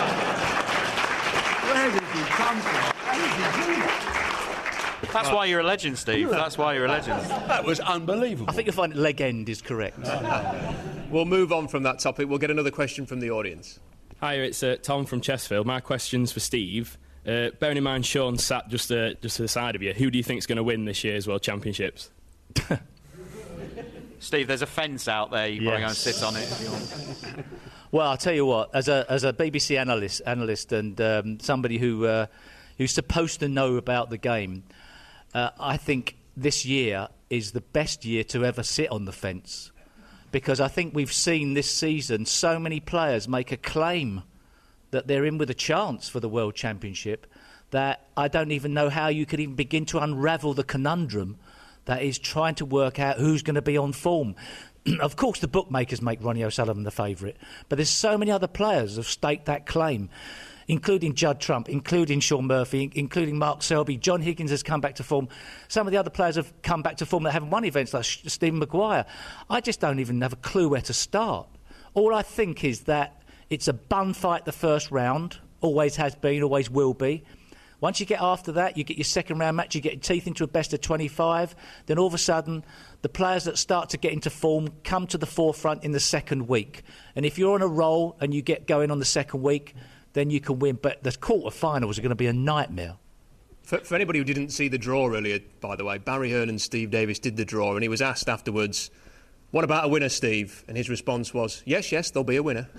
C: did you come from? How did you do that?
E: That's why you're a legend, Steve. That's why you're a legend.
C: That was unbelievable.
D: I think you'll find leg end is correct.
B: We'll move on from that topic. We'll get another question from the audience.
K: Hi, it's uh, Tom from Chesterfield. My question's for Steve. Uh, bearing in mind Sean sat just, uh, just to the side of you, who do you think is going to win this year's World Championships?
E: Steve, there's a fence out there. You probably go and sit on it if you want.
D: Well, I'll tell you what. As a as a B B C analyst, analyst, and um, somebody who uh, who's supposed to know about the game, uh, I think this year is the best year to ever sit on the fence, because I think we've seen this season so many players make a claim that they're in with a chance for the World Championship, that I don't even know how you could even begin to unravel the conundrum that is trying to work out who's going to be on form. Of course, the bookmakers make Ronnie O'Sullivan the favourite, but there's so many other players who have staked that claim, including Judd Trump, including Shaun Murphy, including Mark Selby. John Higgins has come back to form. Some of the other players have come back to form that haven't won events, like Stephen Maguire. I just don't even have a clue where to start. All I think is that it's a bun fight the first round, always has been, always will be. Once you get after that, you get your second round match, you get your teeth into a best of twenty-five, then all of a sudden the players that start to get into form come to the forefront in the second week. And if you're on a roll and you get going on the second week, then you can win. But the quarter-finals are going to be a nightmare.
B: For, for anybody who didn't see the draw earlier, by the way, Barry Hearn and Steve Davis did the draw, and he was asked afterwards, "What about a winner, Steve?" And his response was, "Yes, yes, there'll be a winner."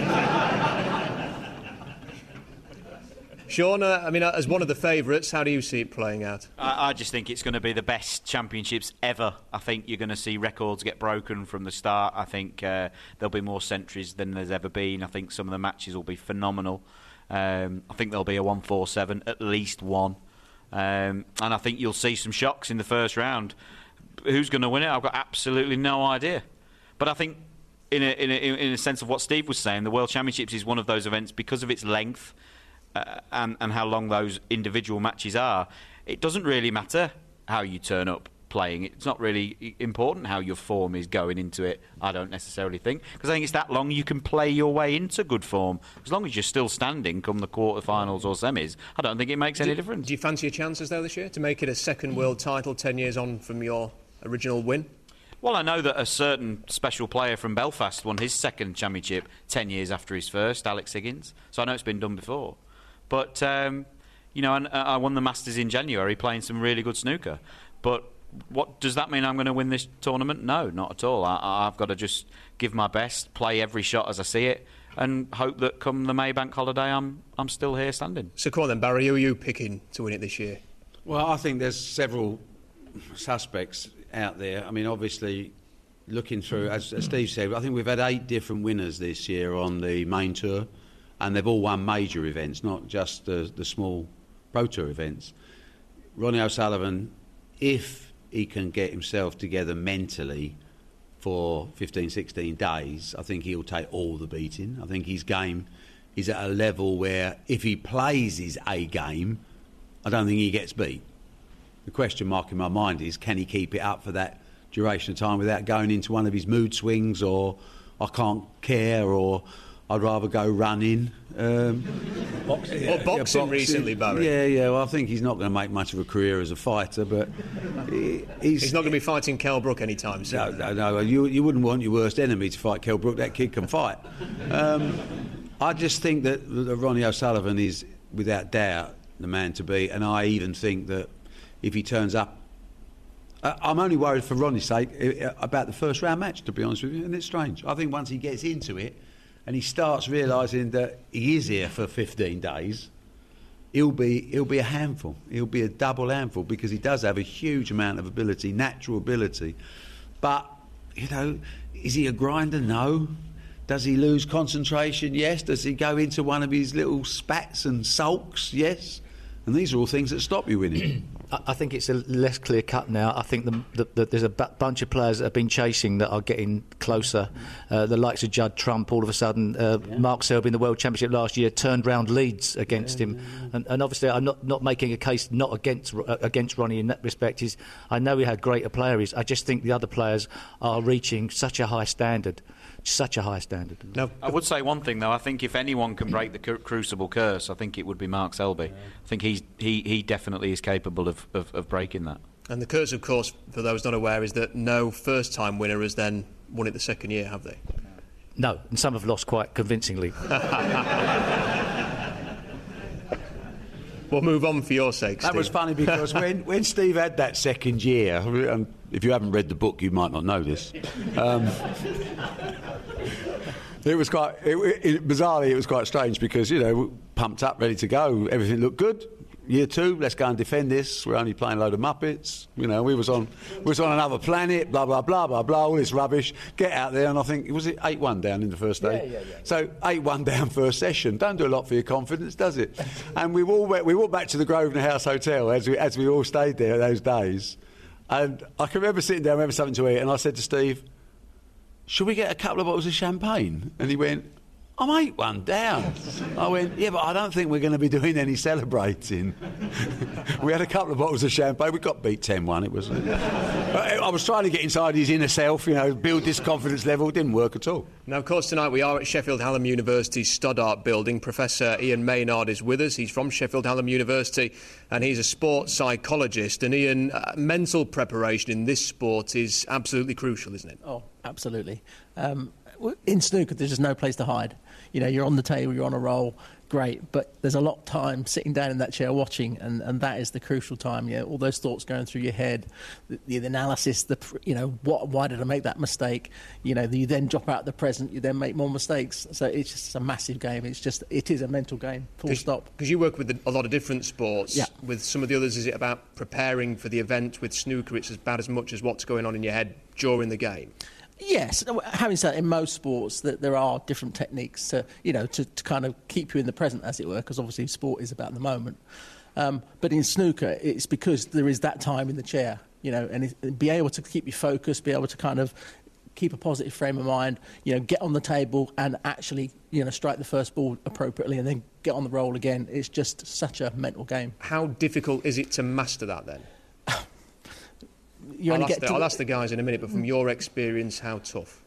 B: Sean, uh, I mean, uh, as one of the favourites, how do you see it playing out?
E: I, I just think it's going to be the best championships ever. I think you're going to see records get broken from the start. I think uh, there'll be more centuries than there's ever been. I think some of the matches will be phenomenal. Um, I think there'll be a one four seven, at least one. Um, and I think you'll see some shocks in the first round. Who's going to win it? I've got absolutely no idea. But I think, in a, in a, in a sense of what Steve was saying, the World Championships is one of those events because of its length uh, and, and how long those individual matches are. It doesn't really matter how you turn up playing. It's not really important how your form is going into it, I don't necessarily think. Because I think it's that long you can play your way into good form. As long as you're still standing come the quarterfinals or semis, I don't think it makes any
B: do,
E: difference.
B: Do you fancy your chances, though, this year, to make it a second world title ten years on from your original win?
E: Well, I know that a certain special player from Belfast won his second championship ten years after his first, Alex Higgins. So I know it's been done before. But, um, you know, and, uh, I won the Masters in January playing some really good snooker. But what does that mean I'm going to win this tournament? No, not at all. I, I've got to just give my best, play every shot as I see it, and hope that come the Maybank holiday I'm, I'm still here standing.
B: So come on then, Barry, who are you picking to win it this year?
C: Well, I think there's several suspects out there. I mean, obviously, looking through, as, as Steve said, I think we've had eight different winners this year on the main tour, and they've all won major events, not just the, the small Pro Tour events. Ronnie O'Sullivan, if he can get himself together mentally for fifteen, sixteen days, I think he'll take all the beating. I think his game is at a level where if he plays his A game, I don't think he gets beat. The question mark in my mind is, can he keep it up for that duration of time without going into one of his mood swings, or I can't care, or I'd rather go running. Um,
B: boxing.
C: Yeah,
B: or boxing,
C: yeah, boxing
B: recently, Barry.
C: Yeah, yeah. Well, I think he's not going to make much of a career as a fighter, but he, he's,
B: he's not going to be fighting Kell Brook anytime soon.
C: No, no, no. You, you wouldn't want your worst enemy to fight Kell Brook. That kid can fight. Um, I just think that, that Ronnie O'Sullivan is, without doubt, the man to beat, and I even think that if he turns up, uh, I'm only worried for Ronnie's sake uh, about the first round match, to be honest with you, and it's strange. I think once he gets into it and he starts realising that he is here for fifteen days, he'll be he'll be a handful. He'll be a double handful, because he does have a huge amount of ability, natural ability, But, you know, is he a grinder? No. Does he lose concentration? Yes. Does he go into one of his little spats and sulks? Yes. And these are all things that stop you winning.
D: I think it's a less clear cut now. I think the, the, the, there's a b- bunch of players that have been chasing that are getting closer. Uh, the likes of Judd Trump, all of a sudden, uh, yeah. Mark Selby in the World Championship last year turned round leads against yeah, him. Yeah, yeah. And, and obviously, I'm not, not making a case not against uh, against Ronnie in that respect. He's, I know he had greater players. I just think the other players are reaching such a high standard. Such a high standard.
E: No, I would say one thing though. I think if anyone can break the cru- Crucible curse, I think it would be Mark Selby. Yeah. I think he's he, he definitely is capable of, of, of breaking that.
B: And the curse, of course, for those not aware, is that no first-time winner has then won it the second year, have they?
D: No, and some have lost quite convincingly.
B: We'll move on for your sake, Steve.
C: That was funny because when, when Steve had that second year, and if you haven't read the book, you might not know this. Um, it was quite, it, it, bizarrely, it was quite strange because, you know, pumped up, ready to go, everything looked good. Year two, let's go and defend this. We're only playing a load of Muppets. You know, we was on, we was on another planet. Blah blah blah blah blah. All this rubbish. Get out there, and I think was it eight one down in the first day.
D: Yeah, yeah, yeah.
C: So eight one down first session. Don't do a lot for your confidence, does it? And we all went, we walked back to the Grosvenor House Hotel as we as we all stayed there those days. And I can remember sitting down, remember something to eat, and I said to Steve, "Should we get a couple of bottles of champagne?" And he went, "I'm eight one down." I went, "Yeah, but I don't think we're going to be doing any celebrating." We had a couple of bottles of champagne. We got beat ten one. It was. I was trying to get inside his inner self, you know, build this confidence level. It didn't work at all.
B: Now, of course, tonight we are at Sheffield Hallam University's Stoddart building. Professor Ian Maynard is with us. He's from Sheffield Hallam University and he's a sports psychologist. And Ian, uh, mental preparation in this sport is absolutely crucial, isn't it?
L: Oh, absolutely. Um, in snooker, there's just no place to hide. You know, you're on the table, you're on a roll, great, but there's a lot of time sitting down in that chair watching, and, and that is the crucial time. You know, all those thoughts going through your head, the, the analysis, the you know, what, why did I make that mistake? You know, you then drop out the present, you then make more mistakes. So it's just a massive game. It's just, it is a mental game, full stop.
B: Because you work with a lot of different sports.
L: Yeah.
B: With some of the others, is it about preparing for the event? With snooker, it's about as much as what's going on in your head during the game.
L: Yes, having said that, in most sports that there are different techniques to, you know, to, to kind of keep you in the present, as it were, because obviously sport is about the moment. Um, but in snooker, it's because there is that time in the chair, you know, and it, be able to keep you focused, be able to kind of keep a positive frame of mind, you know, get on the table and actually, you know, strike the first ball appropriately and then get on the roll again. It's just such a mental game.
B: How difficult is it to master that then?
L: You
B: I'll,
L: only
B: ask
L: get
B: the, I'll ask the guys in a minute, but from your experience, how tough?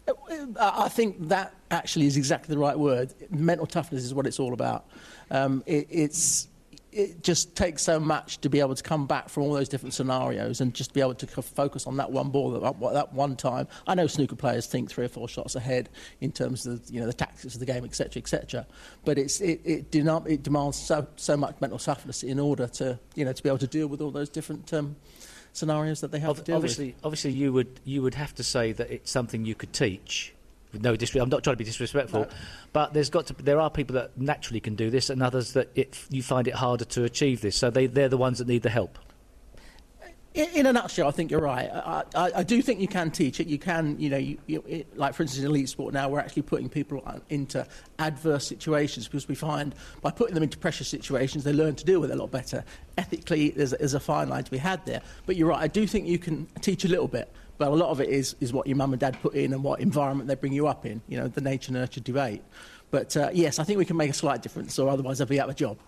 L: I think that actually is exactly the right word. Mental toughness is what it's all about. Um, it, it's, it just takes so much to be able to come back from all those different scenarios and just be able to focus on that one ball at that one time. I know snooker players think three or four shots ahead in terms of, you know, the tactics of the game, et cetera, et cetera. But it's, it, it, demands, it demands so, so much mental toughness in order to, you know, to be able to deal with all those different Um, scenarios that they have
D: Ob-
L: to deal
D: obviously,
L: with.
D: Obviously, you would you would have to say that it's something you could teach. With no disrespect, I'm not trying to be disrespectful, no. But there's got to there are people that naturally can do this, and others that it, you find it harder to achieve this. So they they're the ones that need the help.
L: In, in a nutshell, I think you're right. I, I, I do think you can teach it. You can, you know, you, you, it, like for instance in elite sport now, we're actually putting people into adverse situations because we find by putting them into pressure situations, they learn to deal with it a lot better. Ethically, there's, there's a fine line to be had there. But you're right. I do think you can teach a little bit, but a lot of it is is what your mum and dad put in and what environment they bring you up in. You know, the nature nurture debate. But uh, yes, I think we can make a slight difference, or otherwise I'll be out of a job.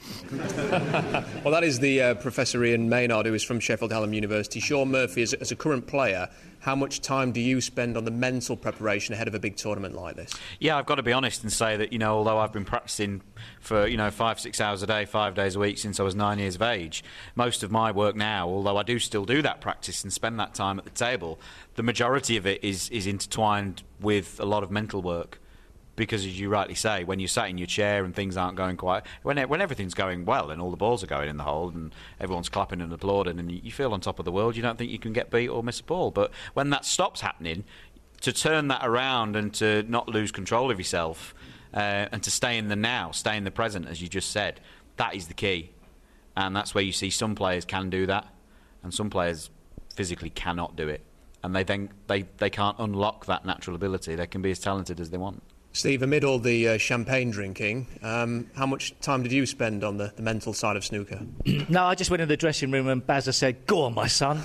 B: Well, that is the uh, Professor Ian Maynard, who is from Sheffield Hallam University. Sean Murphy, as, as a current player, how much time do you spend on the mental preparation ahead of a big tournament like this?
E: Yeah, I've got to be honest and say that, you know, although I've been practising for, you know, five, six hours a day, five days a week since I was nine years of age, most of my work now, although I do still do that practice and spend that time at the table, the majority of it is, is intertwined with a lot of mental work. Because, as you rightly say, when you're sat in your chair and things aren't going quite... When, when everything's going well and all the balls are going in the hole and everyone's clapping and applauding and you feel on top of the world, you don't think you can get beat or miss a ball. But when that stops happening, to turn that around and to not lose control of yourself uh, and to stay in the now, stay in the present, as you just said, that is the key. And that's where you see some players can do that and some players physically cannot do it. and they then they, they can't unlock that natural ability. They can be as talented as they want.
B: Steve, amid all the uh, champagne drinking, um, how much time did you spend on the, the mental side of snooker?
D: No, I just went in the dressing room and Bazza said, "Go on, my son."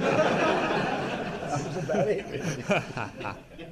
D: That was about it, really.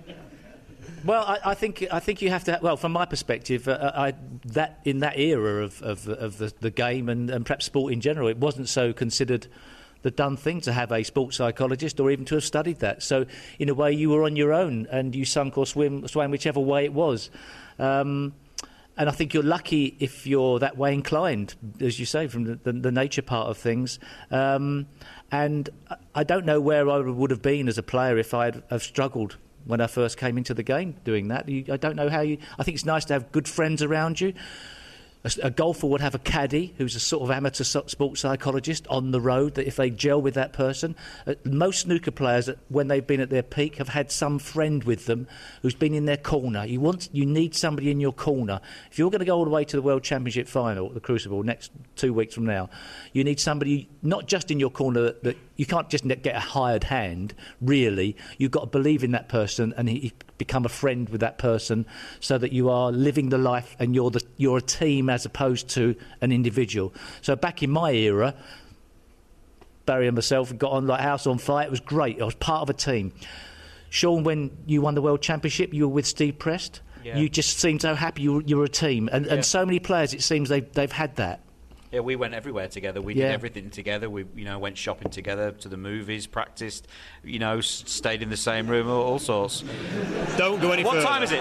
D: Well, I, I think I think you have to. Well, from my perspective, uh, I, that in that era of of, of the, the game and, and perhaps sport in general, it wasn't so considered the done thing to have a sports psychologist or even to have studied that. So, in a way, you were on your own and you sunk or swim, swam whichever way it was. Um, and I think you're lucky if you're that way inclined, as you say, from the, the, the nature part of things. Um, and I don't know where I would have been as a player if I'd have struggled when I first came into the game doing that. You, I don't know how you... I think it's nice to have good friends around you. A, a golfer would have a caddy who's a sort of amateur so, sports psychologist on the road, that if they gel with that person... Uh, most snooker players, when they've been at their peak, have had some friend with them who's been in their corner. You want, you need somebody in your corner. If you're going to go all the way to the World Championship final at the Crucible next two weeks from now, you need somebody not just in your corner that... that you can't just get a hired hand, really. You've got to believe in that person and he, he become a friend with that person so that you are living the life and you're, the, you're a team as opposed to an individual. So back in my era, Barry and myself got on like house on fire. It was great. I was part of a team. Sean, when you won the World Championship, you were with Steve Prest. Yeah. You just seemed so happy you were, you were a team. And, yeah. and so many players, it seems they've, they've had that.
E: Yeah, we went everywhere together. We
D: yeah.
E: did everything together. We, you know, went shopping together, to the movies, practiced, you know, s- stayed in the same room, all, all sorts.
B: Don't go any
E: what
B: further.
E: What time is it?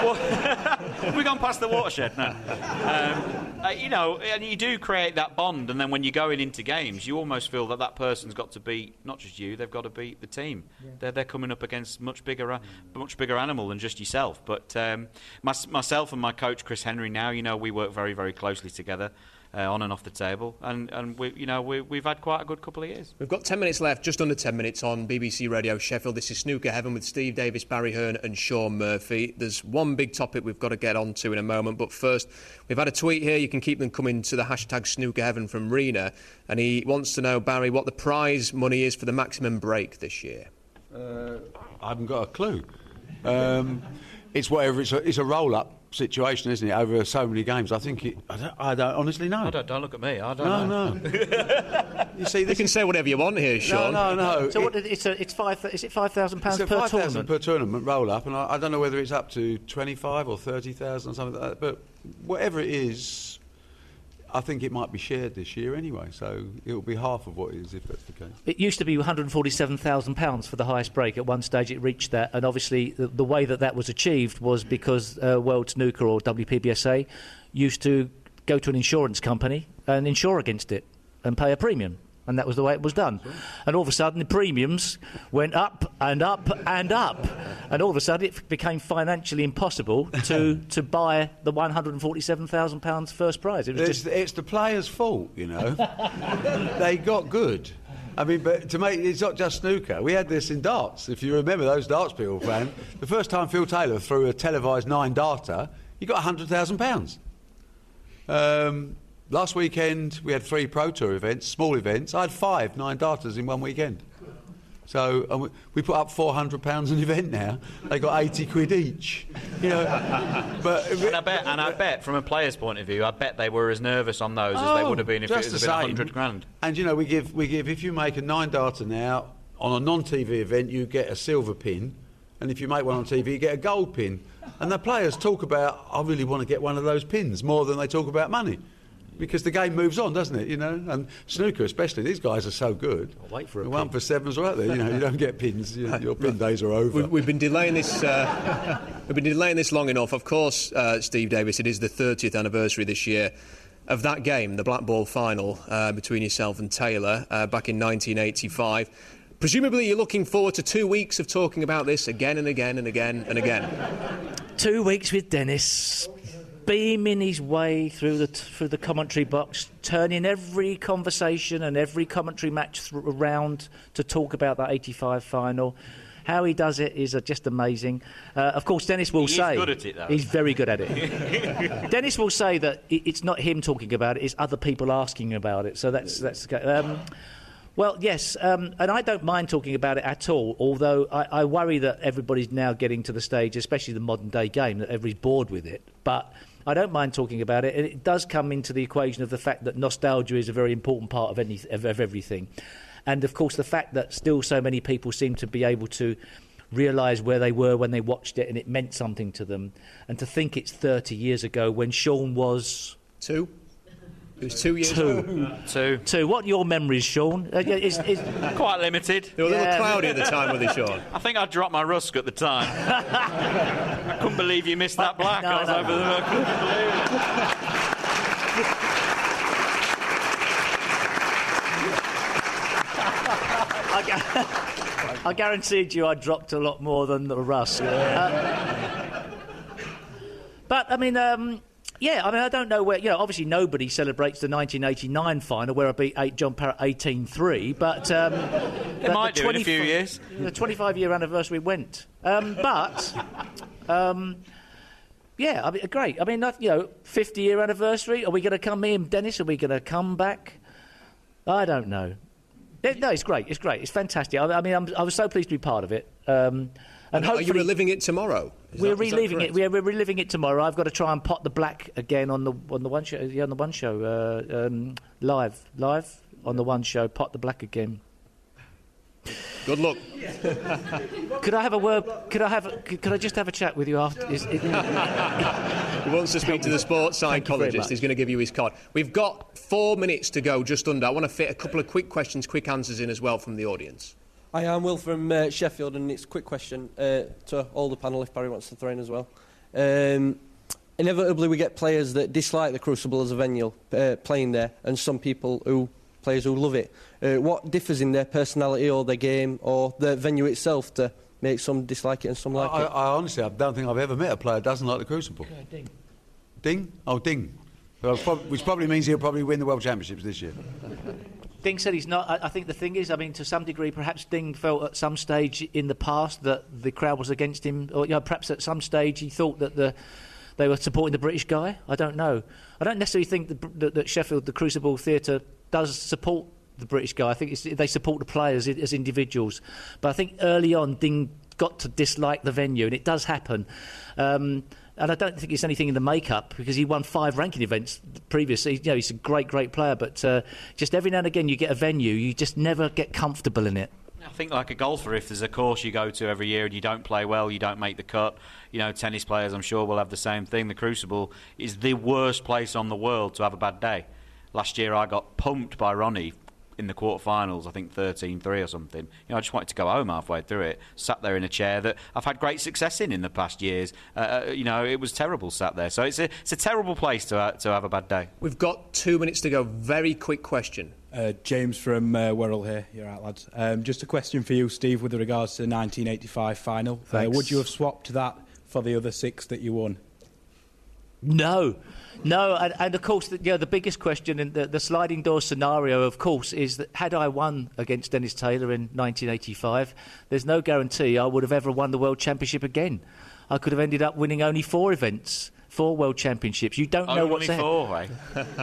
E: Have we gone past the watershed? No. Um, uh, you know, and you do create that bond, and then when you're going into games, you almost feel that that person's got to beat not just you; they've got to beat the team. Yeah. They're they're coming up against much bigger, uh, much bigger animal than just yourself. But um, my, myself and my coach Chris Henry, now, you know, we work very very closely together. Uh, on and off the table, and, and we, you know, we, we've had quite a good couple of years.
B: We've got ten minutes left, just under ten minutes on B B C Radio Sheffield. This is Snooker Heaven with Steve Davis, Barry Hearn and Sean Murphy. There's one big topic we've got to get on to in a moment, but first, we've had a tweet here. You can keep them coming to the hashtag Snooker Heaven from Rena, and he wants to know, Barry, what the prize money is for the maximum break this year.
C: Uh, I haven't got a clue. Um, it's whatever, it's a, it's a roll-up situation, isn't it, over so many games? I think it, I, don't, I don't honestly know.
E: I don't, don't look at me. I don't
C: no,
E: know.
C: No,
B: You see, you can say whatever you want here, Sean.
C: No, no, no.
D: So it, what, it's a, it's five. Is it five thousand pounds per
C: five
D: tournament?
C: thousand per tournament roll up, and I, I don't know whether it's up to twenty-five or thirty thousand or something like that. But whatever it is, I think it might be shared this year anyway. So it will be half of what it is if that's the case.
D: It used to be one hundred forty-seven thousand pounds for the highest break. At one stage, it reached that, and obviously the, the way that that was achieved was because uh, World Snooker or W P B S A used to go to an insurance company and insure against it and pay a premium. And that was the way it was done. Sure. And all of a sudden, the premiums went up and up and up. And all of a sudden, it became financially impossible to, to buy the one hundred forty-seven thousand pounds first prize. It was
C: it's,
D: just...
C: it's the players' fault, you know. They got good. I mean, but to make it's not just snooker. We had this in darts. If you remember those darts people, fan, the first time Phil Taylor threw a televised nine-darter, he got one hundred thousand pounds. Um... Last weekend, we had three Pro Tour events, small events. I had five nine-darters in one weekend. So and we, we put up four hundred pounds an event now. They got eighty quid each. You know, but
E: and I bet, and I bet, from a player's point of view, I bet they were as nervous on those
C: oh,
E: as they would have been if it was been a hundred grand.
C: And you know, we give we give if you make a nine-darter now on a non-T V event, you get a silver pin, and if you make one on T V, you get a gold pin. And the players talk about, I really want to get one of those pins more than they talk about money. Because the game moves on, doesn't it? You know, and snooker especially. These guys are so good.
D: I'll wait for a
C: one
D: pin.
C: for sevens right there. You know, you don't get pins. You, your pin days are over.
B: We've, we've been delaying this. Uh, we've been delaying this long enough. Of course, uh, Steve Davis. It is the thirtieth anniversary this year of that game, the Black Ball final uh, between yourself and Taylor uh, back in nineteen eighty-five. Presumably, you're looking forward to two weeks of talking about this again and again and again and again.
D: Two weeks with Dennis. Beaming his way through the t- through the commentary box, turning every conversation and every commentary match th- around to talk about that eighty-five final. How he does it is uh, just amazing. Uh, of course, Dennis will
E: he
D: say...
E: He's good at it, though.
D: He's very good at it. Dennis will say that it, it's not him talking about it, it's other people asking about it. So that's... that's um, Well, yes, um, and I don't mind talking about it at all, although I, I worry that everybody's now getting to the stage, especially the modern-day game, that everybody's bored with it. But I don't mind talking about it, and it does come into the equation of the fact that nostalgia is a very important part of, any, of, of everything. And, of course, the fact that still so many people seem to be able to realise where they were when they watched it and it meant something to them. And to think it's thirty years ago when Sean was...
B: Two? It was two years
D: two.
B: ago.
E: Two.
D: Two. What are your memories, Sean? Uh, is, is...
E: Quite limited.
B: They were a little yeah. cloudy at the time, were they, Sean?
E: I think I dropped my rusk at the time. I couldn't believe you missed that black.
D: No,
E: I was
D: no.
E: over there. I couldn't believe it.
D: I, I guaranteed you I dropped a lot more than the rusk. Uh, but, I mean... Um, Yeah, I mean, I don't know where... You know, obviously nobody celebrates the nineteen eighty-nine final where I beat eight John Parrott eighteen three, but... Um,
E: it might do in a few years.
D: The twenty-five-year anniversary went. Um, but, um, yeah, I mean, great. I mean, you know, fifty-year anniversary, are we going to come in, Dennis? Are we going to come back? I don't know. It, no, it's great. It's great. It's fantastic. I, I mean, I'm, I was so pleased to be part of it. Um, and
B: are you reliving it tomorrow? Is
D: we're
B: that,
D: reliving it. We're, we're reliving it tomorrow. I've got to try and pot the black again on the on the one show. Yeah, on the one show uh, um, live, live on the one show. Pot the black again.
B: Good luck.
D: Could I have a word? Could I have? A, could I just have a chat with you after? Is, it,
B: he wants to speak to the sports psychologist. He's going to give you his card. We've got four minutes to go, just under. I want to fit a couple of quick questions, quick answers in as well from the audience.
M: Hi, I'm Will from uh, Sheffield, and it's a quick question uh, to all the panel, if Barry wants to throw in as well. Um, inevitably, we get players that dislike the Crucible as a venue, uh, playing there, and some people who players who love it. Uh, what differs in their personality or their game or the venue itself to make some dislike it and some like
C: I,
M: it?
C: I honestly, I don't think I've ever met a player who doesn't like the Crucible.
D: Okay, Ding.
C: Ding? Oh, Ding. Well, prob- which probably means he'll probably win the World Championships this year.
D: Ding said he's not. I, I think the thing is, I mean, to some degree, perhaps Ding felt at some stage in the past that the crowd was against him, or you know, perhaps at some stage he thought that the they were supporting the British guy. I don't know. I don't necessarily think that, that, that Sheffield, the Crucible Theatre, does support the British guy. I think it's, they support the players as individuals. But I think early on, Ding got to dislike the venue, and it does happen. Um, And I don't think it's anything in the makeup because he won five ranking events previously. You know, he's a great, great player. But uh, just every now and again, you get a venue, you just never get comfortable in it.
E: I think like a golfer, if there's a course you go to every year and you don't play well, you don't make the cut. You know, tennis players, I'm sure, will have the same thing. The Crucible is the worst place on the world to have a bad day. Last year, I got pumped by Ronnie in the quarterfinals, I think thirteen three or something. You know, I just wanted to go home halfway through it. Sat there in a chair that I've had great success in in the past years. Uh, you know, it was terrible sat there. So it's a it's a terrible place to uh, to have a bad day.
B: We've got two minutes to go. Very quick question.
N: Uh, James from uh, Wirral here. You're right, lads. Um, just a question for you, Steve, with regards to the nineteen eighty-five final. Uh, would you have swapped that for the other six that you won?
D: No. No, and, and of course, the, you know, the biggest question in the, the sliding door scenario, of course, is that had I won against Dennis Taylor in nineteen eighty-five, there's no guarantee I would have ever won the World Championship again. I could have ended up winning only four events, four World Championships. You don't know
E: only
D: what's ahead.
E: Four, eh?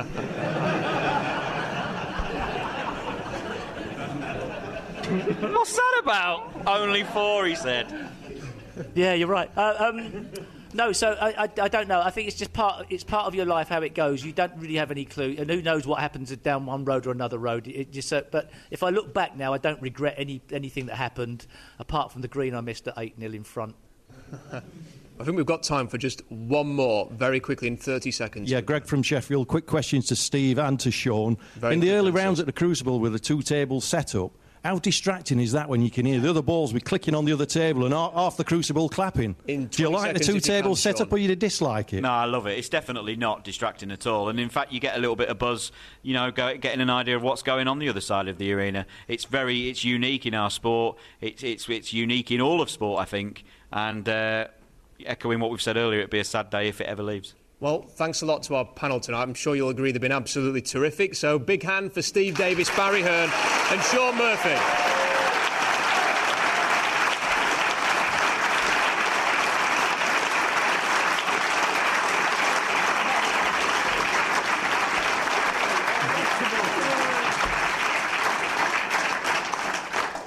E: What's that about? Only four, he said.
D: Yeah, you're right. Uh, um, no, so I, I, I don't know. I think it's just part. It's part of your life how it goes. You don't really have any clue, and who knows what happens down one road or another road. It just. Uh, but if I look back now, I don't regret any anything that happened, apart from the green I missed at eight nil in front.
B: I think we've got time for just one more, very quickly, in thirty seconds.
I: Yeah, Greg from Sheffield. Quick questions to Steve and to Sean.
B: Very
I: in the early
B: answer.
I: rounds at the Crucible with a two-table setup, how distracting is that when you can hear the other balls be clicking on the other table and half the Crucible clapping?
B: In
I: Do you like the two-table setup
E: Sean.
I: or you dislike it?
E: No, I love it. It's definitely not distracting at all. And in fact, you get a little bit of buzz, you know, go, getting an idea of what's going on the other side of the arena. It's very, it's unique in our sport. It's, it's, it's unique in all of sport, I think. And uh, echoing what we've said earlier, it'd be a sad day if it ever leaves.
B: Well, thanks a lot to our panel tonight. I'm sure you'll agree they've been absolutely terrific. So, big hand for Steve Davis, Barry Hearn and Sean Murphy.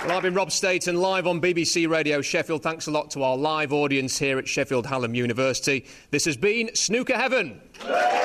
B: Well, I've been Rob Staten, live on B B C Radio Sheffield. Thanks a lot to our live audience here at Sheffield Hallam University. This has been Snooker Heaven.